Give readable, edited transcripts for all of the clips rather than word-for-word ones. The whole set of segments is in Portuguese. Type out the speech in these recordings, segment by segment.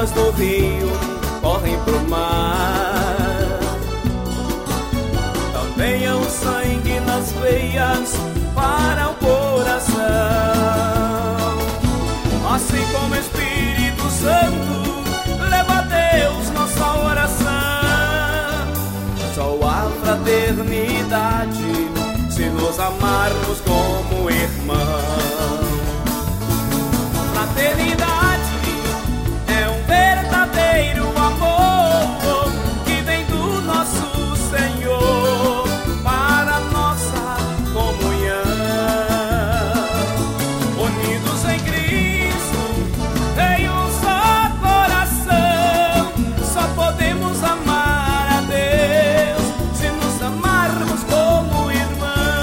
águas do rio correm pro mar. Também é o sangue nas veias para o coração. Assim como o Espírito Santo leva a Deus nossa oração. Só há fraternidade se nos amarmos como irmãos. Fraternidade é um verdadeiro amor que vem do nosso Senhor para nossa comunhão. Unidos em Cristo, em um só coração, só podemos amar a Deus se nos amarmos como irmãos.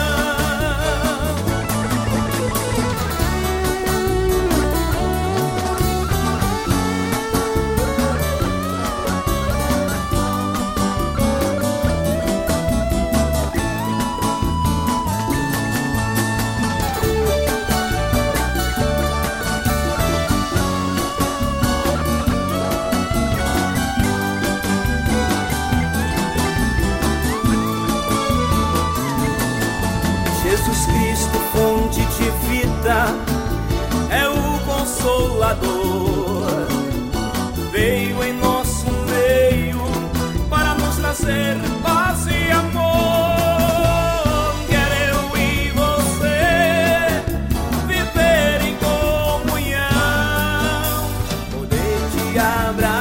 Jesus Cristo, fonte de vida, é o Consolador. Veio em nosso meio para nos trazer paz e amor. Quero eu e você viver em comunhão, poder te abraçar